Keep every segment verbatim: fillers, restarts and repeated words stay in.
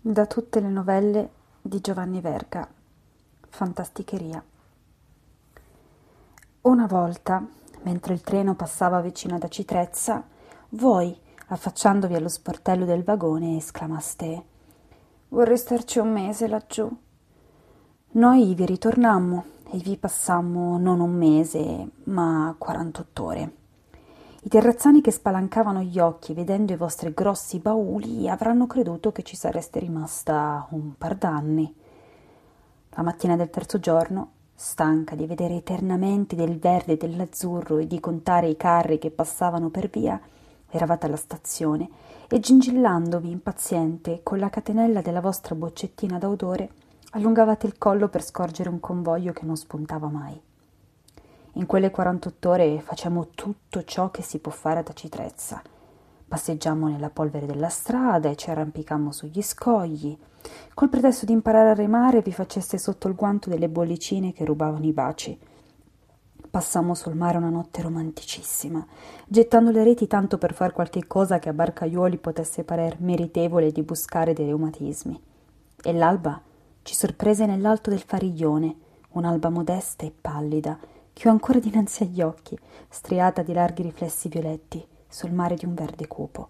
Da tutte le novelle di Giovanni Verga. Fantasticheria. Una volta, mentre il treno passava vicino ad Aci Trezza, voi, affacciandovi allo sportello del vagone, esclamaste: «Vorrei starci un mese laggiù». Noi vi ritornammo e vi passammo non un mese, ma quarantotto ore. I terrazzani che spalancavano gli occhi vedendo i vostri grossi bauli avranno creduto che ci sareste rimasta un par d'anni. La mattina del terzo giorno, stanca di vedere eternamente del verde e dell'azzurro e di contare i carri che passavano per via, eravate alla stazione e gingillandovi impaziente con la catenella della vostra boccettina da odore, allungavate il collo per scorgere un convoglio che non spuntava mai. In quelle quarantotto ore facciamo tutto ciò che si può fare ad Aci Trezza. Passeggiammo nella polvere della strada e ci arrampicammo sugli scogli. Col pretesto di imparare a remare vi faceste sotto il guanto delle bollicine che rubavano i baci. Passammo sul mare una notte romanticissima, gettando le reti tanto per far qualche cosa che a barcaiuoli potesse parer meritevole di buscare dei reumatismi. E l'alba ci sorprese nell'alto del Fariglione, un'alba modesta e pallida, che ho ancora dinanzi agli occhi, striata di larghi riflessi violetti sul mare di un verde cupo.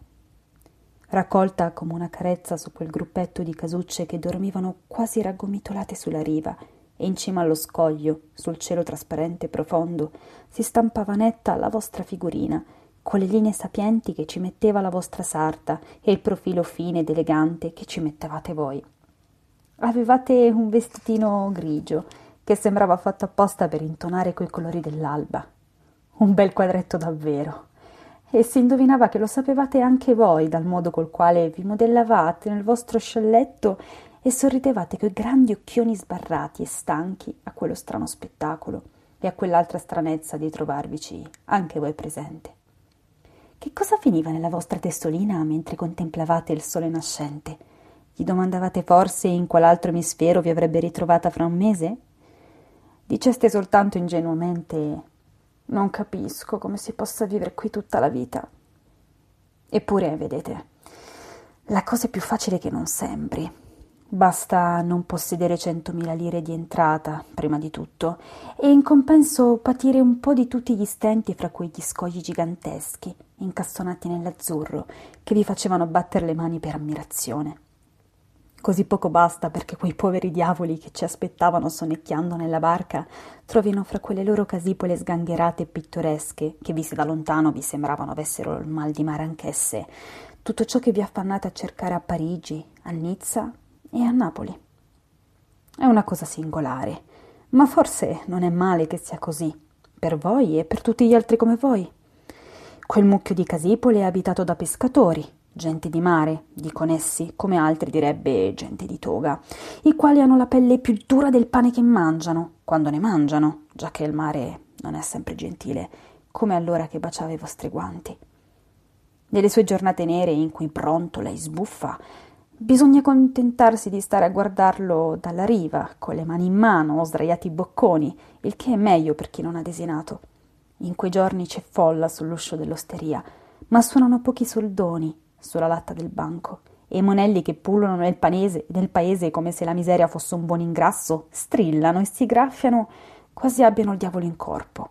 Raccolta come una carezza su quel gruppetto di casucce che dormivano quasi raggomitolate sulla riva, e in cima allo scoglio, sul cielo trasparente e profondo, si stampava netta la vostra figurina, con le linee sapienti che ci metteva la vostra sarta e il profilo fine ed elegante che ci mettevate voi. Avevate un vestitino grigio, che sembrava fatto apposta per intonare coi colori dell'alba. Un bel quadretto davvero. E si indovinava che lo sapevate anche voi dal modo col quale vi modellavate nel vostro scialletto e sorridevate coi grandi occhioni sbarrati e stanchi a quello strano spettacolo e a quell'altra stranezza di trovarvici anche voi presente. Che cosa finiva nella vostra testolina mentre contemplavate il sole nascente? Gli domandavate forse in qual altro emisfero vi avrebbe ritrovata fra un mese? Diceste soltanto ingenuamente: non capisco come si possa vivere qui tutta la vita. Eppure, vedete, la cosa è più facile che non sembri. Basta non possedere centomila lire di entrata, prima di tutto, e in compenso patire un po' di tutti gli stenti fra quegli scogli giganteschi, incastonati nell'azzurro, che vi facevano battere le mani per ammirazione. Così poco basta perché quei poveri diavoli che ci aspettavano sonnecchiando nella barca trovino fra quelle loro casipole sgangherate e pittoresche, che viste da lontano vi sembravano avessero il mal di mare anch'esse, tutto ciò che vi affannate a cercare a Parigi, a Nizza e a Napoli. È una cosa singolare, ma forse non è male che sia così, per voi e per tutti gli altri come voi. Quel mucchio di casipole è abitato da pescatori, gente di mare, dicono essi, come altri direbbe gente di toga, i quali hanno la pelle più dura del pane che mangiano, quando ne mangiano, già che il mare non è sempre gentile, come allora che baciava i vostri guanti. Nelle sue giornate nere in cui brontola e sbuffa, bisogna contentarsi di stare a guardarlo dalla riva, con le mani in mano o sdraiati i bocconi, il che è meglio per chi non ha desinato. In quei giorni c'è folla sull'uscio dell'osteria, ma suonano pochi soldoni sulla latta del banco, e i monelli che pullulano nel, panese, nel paese come se la miseria fosse un buon ingrasso strillano e si graffiano quasi abbiano il diavolo in corpo.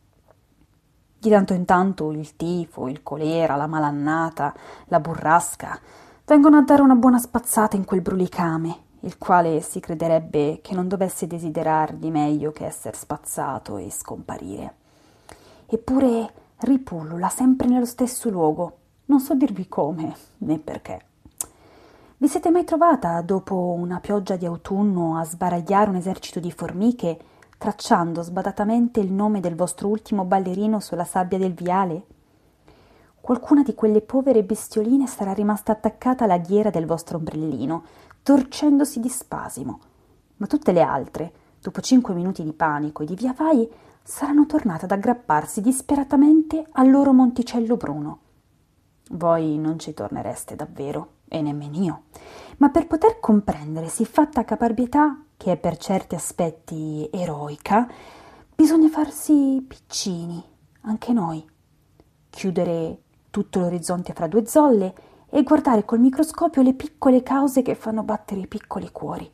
Di tanto in tanto il tifo, il colera, la malannata, la burrasca vengono a dare una buona spazzata in quel brulicame, il quale si crederebbe che non dovesse desiderar di meglio che esser spazzato e scomparire. Eppure ripullula sempre nello stesso luogo. Non so dirvi come, né perché. Vi siete mai trovata, dopo una pioggia di autunno, a sbaragliare un esercito di formiche, tracciando sbadatamente il nome del vostro ultimo ballerino sulla sabbia del viale? Qualcuna di quelle povere bestioline sarà rimasta attaccata alla ghiera del vostro ombrellino, torcendosi di spasimo, ma tutte le altre, dopo cinque minuti di panico e di via vai, saranno tornate ad aggrapparsi disperatamente al loro monticello bruno. Voi non ci tornereste davvero, e nemmeno io, ma per poter comprendere siffatta caparbietà, che è per certi aspetti eroica, bisogna farsi piccini, anche noi, chiudere tutto l'orizzonte fra due zolle e guardare col microscopio le piccole cause che fanno battere i piccoli cuori.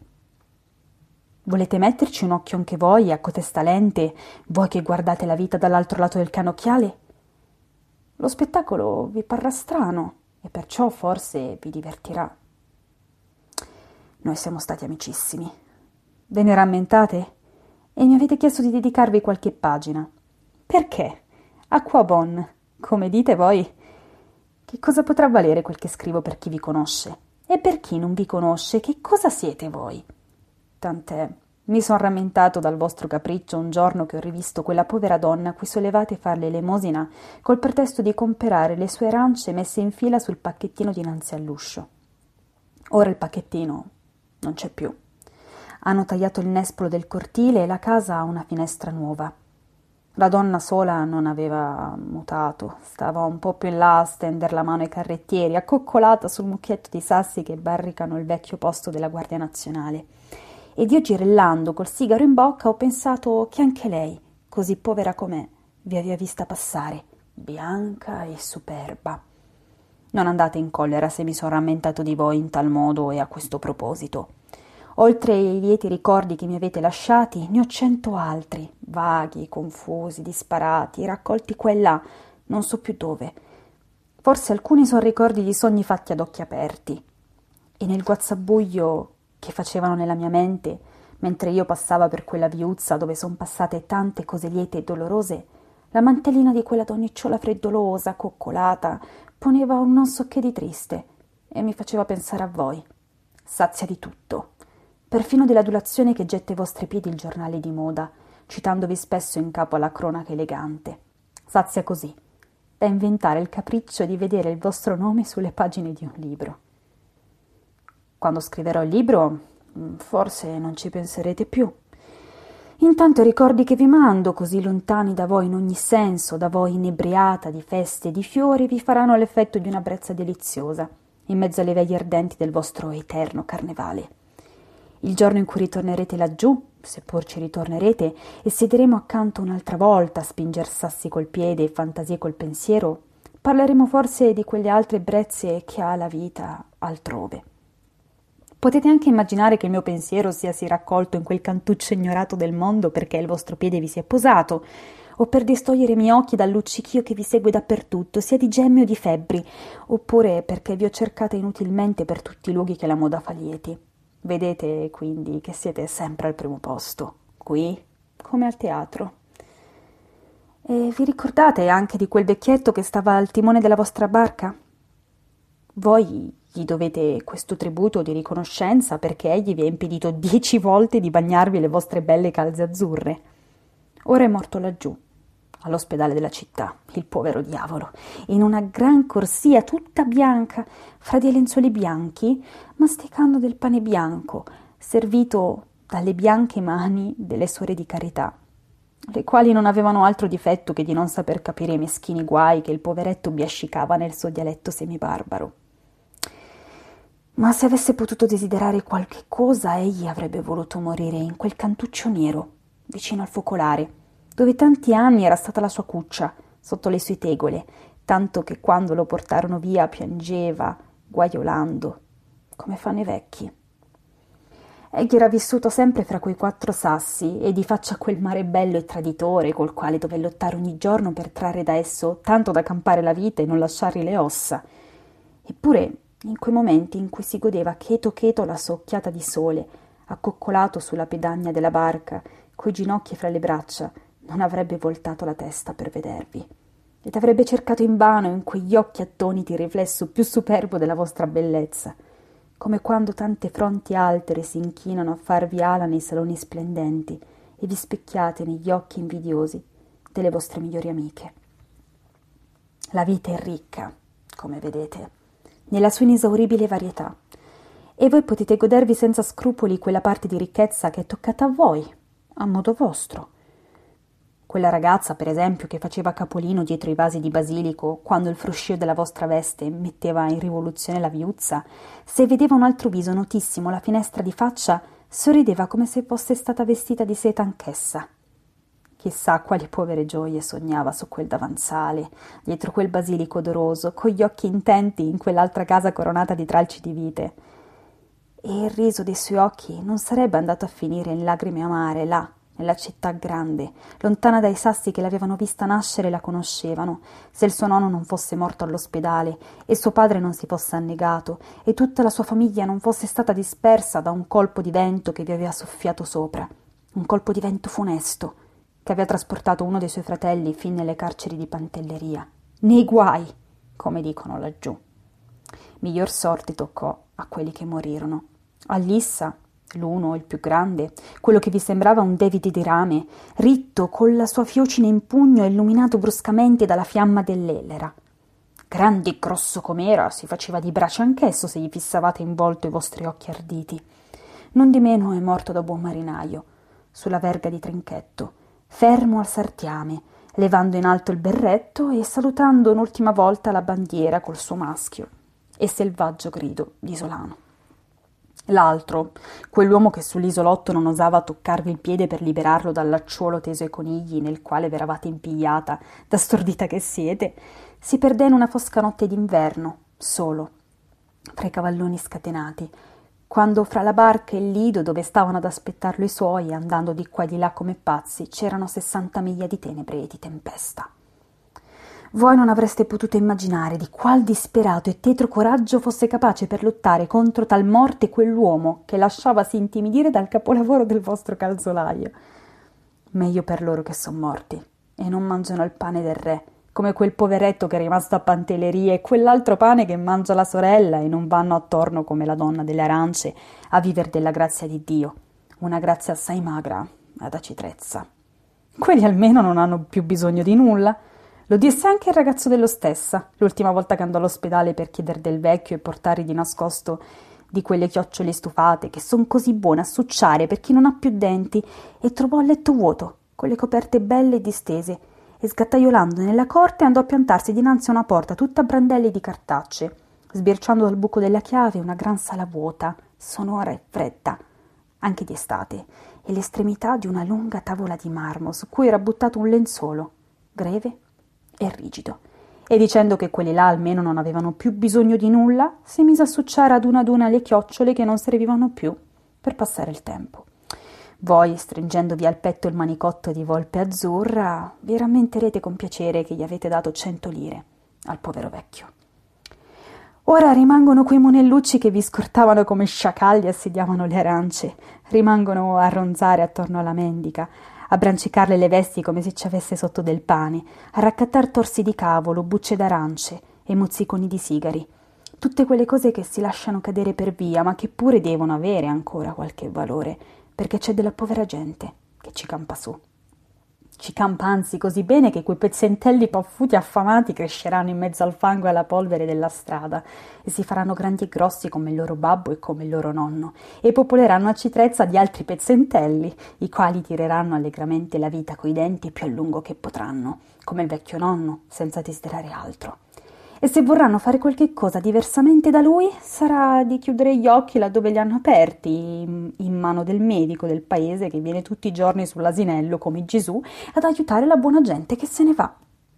Volete metterci un occhio anche voi, a cotesta lente, voi che guardate la vita dall'altro lato del canocchiale? Lo spettacolo vi parrà strano e perciò forse vi divertirà. Noi siamo stati amicissimi. Ve ne rammentate? E mi avete chiesto di dedicarvi qualche pagina. Perché? A qua bon, come dite voi? Che cosa potrà valere quel che scrivo per chi vi conosce? E per chi non vi conosce, che cosa siete voi? Tant'è, mi son rammentato dal vostro capriccio un giorno che ho rivisto quella povera donna a cui solevate far l'elemosina col pretesto di comperare le sue arance messe in fila sul pacchettino dinanzi all'uscio. Ora il pacchettino non c'è più. Hanno tagliato il nespolo del cortile e la casa ha una finestra nuova. La donna sola non aveva mutato, stava un po' più in là a stender la mano ai carrettieri, accoccolata sul mucchietto di sassi che barricano il vecchio posto della Guardia Nazionale. Ed io, girellando col sigaro in bocca, ho pensato che anche lei, così povera com'è, vi aveva vista passare, bianca e superba. Non andate in collera se mi son rammentato di voi in tal modo e a questo proposito. Oltre ai lieti ricordi che mi avete lasciati, ne ho cento altri, vaghi, confusi, disparati, raccolti qua e là, non so più dove. Forse alcuni son ricordi di sogni fatti ad occhi aperti. E nel guazzabuglio che facevano nella mia mente, mentre io passava per quella viuzza dove son passate tante cose liete e dolorose, la mantellina di quella donnicciola freddolosa, coccolata, poneva un non so che di triste e mi faceva pensare a voi, sazia di tutto, perfino dell'adulazione che getta ai vostri piedi il giornale di moda, citandovi spesso in capo alla cronaca elegante, sazia così, da inventare il capriccio di vedere il vostro nome sulle pagine di un libro. Quando scriverò il libro, forse non ci penserete più. Intanto i ricordi che vi mando, così lontani da voi in ogni senso, da voi inebriata di feste e di fiori, vi faranno l'effetto di una brezza deliziosa, in mezzo alle veglie ardenti del vostro eterno carnevale. Il giorno in cui ritornerete laggiù, seppur ci ritornerete, e siederemo accanto un'altra volta a spinger sassi col piede e fantasie col pensiero, parleremo forse di quelle altre brezze che ha la vita altrove. Potete anche immaginare che il mio pensiero sia si raccolto in quel cantuccio ignorato del mondo perché il vostro piede vi si è posato, o per distogliere i miei occhi dal luccichio che vi segue dappertutto, sia di gemme o di febbri, oppure perché vi ho cercata inutilmente per tutti i luoghi che la moda fa lieti. Vedete quindi che siete sempre al primo posto, qui come al teatro. E vi ricordate anche di quel vecchietto che stava al timone della vostra barca? Voi gli dovete questo tributo di riconoscenza perché egli vi ha impedito dieci volte di bagnarvi le vostre belle calze azzurre. Ora è morto laggiù, all'ospedale della città, il povero diavolo, in una gran corsia tutta bianca, fra dei lenzuoli bianchi, masticando del pane bianco, servito dalle bianche mani delle suore di carità, le quali non avevano altro difetto che di non saper capire i meschini guai che il poveretto biascicava nel suo dialetto semibarbaro. Ma se avesse potuto desiderare qualche cosa, egli avrebbe voluto morire in quel cantuccio nero, vicino al focolare, dove tanti anni era stata la sua cuccia, sotto le sue tegole, tanto che quando lo portarono via piangeva, guaiolando, come fanno i vecchi. Egli era vissuto sempre fra quei quattro sassi e di faccia a quel mare bello e traditore col quale dové lottare ogni giorno per trarre da esso tanto da campare la vita e non lasciargli le ossa. Eppure, in quei momenti in cui si godeva cheto cheto la sua occhiata di sole, accoccolato sulla pedagna della barca, coi ginocchi fra le braccia, non avrebbe voltato la testa per vedervi, ed avrebbe cercato invano in quegli occhi attoniti il riflesso più superbo della vostra bellezza, come quando tante fronti altere si inchinano a farvi ala nei saloni splendenti e vi specchiate negli occhi invidiosi delle vostre migliori amiche. La vita è ricca, come vedete, nella sua inesauribile varietà, e voi potete godervi senza scrupoli quella parte di ricchezza che è toccata a voi, a modo vostro. Quella ragazza, per esempio, che faceva capolino dietro i vasi di basilico quando il fruscio della vostra veste metteva in rivoluzione la viuzza, se vedeva un altro viso notissimo alla finestra di faccia, sorrideva come se fosse stata vestita di seta anch'essa. Chissà quali povere gioie sognava su quel davanzale, dietro quel basilico odoroso, con gli occhi intenti in quell'altra casa coronata di tralci di vite. E il riso dei suoi occhi non sarebbe andato a finire in lagrime amare là, nella città grande, lontana dai sassi che l'avevano vista nascere e la conoscevano, se il suo nonno non fosse morto all'ospedale e suo padre non si fosse annegato e tutta la sua famiglia non fosse stata dispersa da un colpo di vento che vi aveva soffiato sopra, un colpo di vento funesto che aveva trasportato uno dei suoi fratelli fin nelle carceri di Pantelleria, nei guai, come dicono laggiù. Miglior sorte toccò a quelli che morirono. A Lissa, l'uno, il più grande, quello che vi sembrava un David di rame, ritto con la sua fiocina in pugno e illuminato bruscamente dalla fiamma dell'ellera. Grande e grosso com'era, si faceva di brace anch'esso se gli fissavate in volto i vostri occhi arditi. Non di meno è morto da buon marinaio, sulla verga di Trinchetto, fermo al sartiame, levando in alto il berretto e salutando un'ultima volta la bandiera col suo maschio e selvaggio grido di isolano. L'altro, quell'uomo che sull'isolotto non osava toccarvi il piede per liberarlo dal lacciuolo teso ai conigli nel quale v'eravate impigliata, da stordita che siete, si perdé in una fosca notte d'inverno, solo, fra i cavalloni scatenati, quando fra la barca e il lido dove stavano ad aspettarlo i suoi, andando di qua e di là come pazzi, c'erano sessanta miglia di tenebre e di tempesta. Voi non avreste potuto immaginare di qual disperato e tetro coraggio fosse capace per lottare contro tal morte quell'uomo che lasciavasi intimidire dal capolavoro del vostro calzolaio. Meglio per loro che son morti e non mangiano il pane del re, come quel poveretto che è rimasto a Pantelleria e quell'altro pane che mangia la sorella e non vanno attorno come la donna delle arance a viver della grazia di Dio, una grazia assai magra ad acitrezza. Quelli almeno non hanno più bisogno di nulla. Lo disse anche il ragazzo dell'ostessa, l'ultima volta che andò all'ospedale per chieder del vecchio e portargli di nascosto di quelle chiocciole stufate che son così buone a succiare per chi non ha più denti, e trovò il letto vuoto, con le coperte belle e distese, e sgattaiolando nella corte andò a piantarsi dinanzi a una porta tutta a brandelli di cartacce, sbirciando dal buco della chiave una gran sala vuota, sonora e fredda, anche di estate, e l'estremità di una lunga tavola di marmo su cui era buttato un lenzuolo, greve e rigido, e dicendo che quelli là almeno non avevano più bisogno di nulla, si mise a succiare ad una ad una le chiocciole che non servivano più per passare il tempo. Voi, stringendovi al petto il manicotto di volpe azzurra, vi rammenterete con piacere che gli avete dato cento lire al povero vecchio. Ora rimangono quei monellucci che vi scortavano come sciacalli e assediavano le arance, rimangono a ronzare attorno alla mendica, a brancicarle le vesti come se ci avesse sotto del pane, a raccattar torsi di cavolo, bucce d'arance e mozziconi di sigari. Tutte quelle cose che si lasciano cadere per via, ma che pure devono avere ancora qualche valore, perché c'è della povera gente che ci campa su. Ci campa anzi così bene che quei pezzentelli paffuti affamati cresceranno in mezzo al fango e alla polvere della strada e si faranno grandi e grossi come il loro babbo e come il loro nonno e popoleranno a citrezza di altri pezzentelli, i quali tireranno allegramente la vita coi denti più a lungo che potranno, come il vecchio nonno, senza desiderare altro. E se vorranno fare qualche cosa diversamente da lui, sarà di chiudere gli occhi laddove li hanno aperti, in mano del medico del paese che viene tutti i giorni sull'asinello come Gesù ad aiutare la buona gente che se ne va.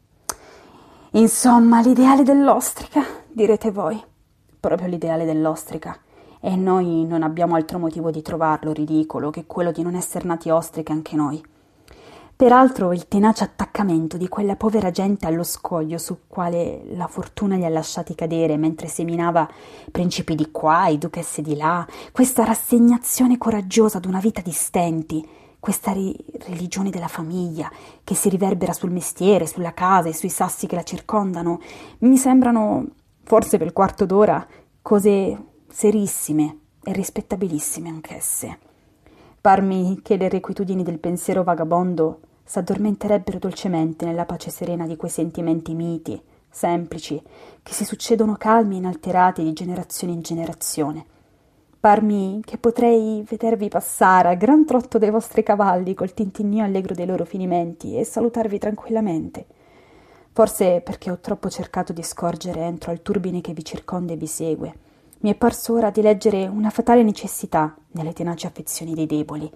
Insomma, l'ideale dell'ostrica, direte voi. Proprio l'ideale dell'ostrica. E noi non abbiamo altro motivo di trovarlo ridicolo che quello di non essere nati ostriche anche noi. Peraltro il tenace attaccamento di quella povera gente allo scoglio su quale la fortuna li ha lasciati cadere mentre seminava principi di qua e duchesse di là, questa rassegnazione coraggiosa ad una vita di stenti, questa ri- religione della famiglia che si riverbera sul mestiere, sulla casa e sui sassi che la circondano, mi sembrano, forse per quarto d'ora, cose serissime e rispettabilissime anch'esse. Parmi che le requietudini del pensiero vagabondo s'addormenterebbero dolcemente nella pace serena di quei sentimenti miti, semplici, che si succedono calmi e inalterati di generazione in generazione. Parmi che potrei vedervi passare al gran trotto dei vostri cavalli col tintinnio allegro dei loro finimenti e salutarvi tranquillamente. Forse perché ho troppo cercato di scorgere entro al turbine che vi circonda e vi segue, mi è parso ora di leggere una fatale necessità nelle tenaci affezioni dei deboli,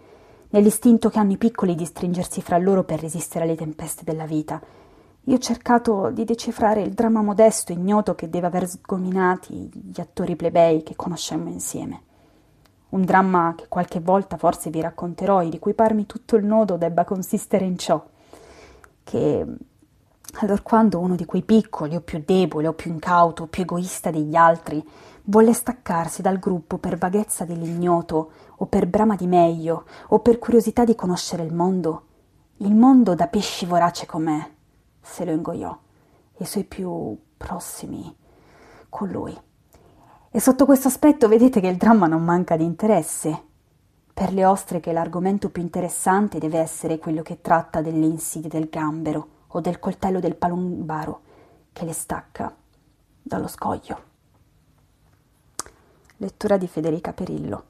nell'istinto che hanno i piccoli di stringersi fra loro per resistere alle tempeste della vita. Io ho cercato di decifrare il dramma modesto e ignoto che deve aver sgominati gli attori plebei che conoscemmo insieme. Un dramma che qualche volta forse vi racconterò e di cui parmi tutto il nodo debba consistere in ciò, che allorquando uno di quei piccoli, o più debole, o più incauto, o più egoista degli altri, volle staccarsi dal gruppo per vaghezza dell'ignoto, o per brama di meglio, o per curiosità di conoscere il mondo, il mondo da pesci vorace com'è, se lo ingoiò, e i suoi più prossimi con lui. E sotto questo aspetto vedete che il dramma non manca di interesse. Per le ostriche l'argomento più interessante deve essere quello che tratta delle insidie del gambero o del coltello del palombaro che le stacca dallo scoglio. Lettura di Federica Perillo.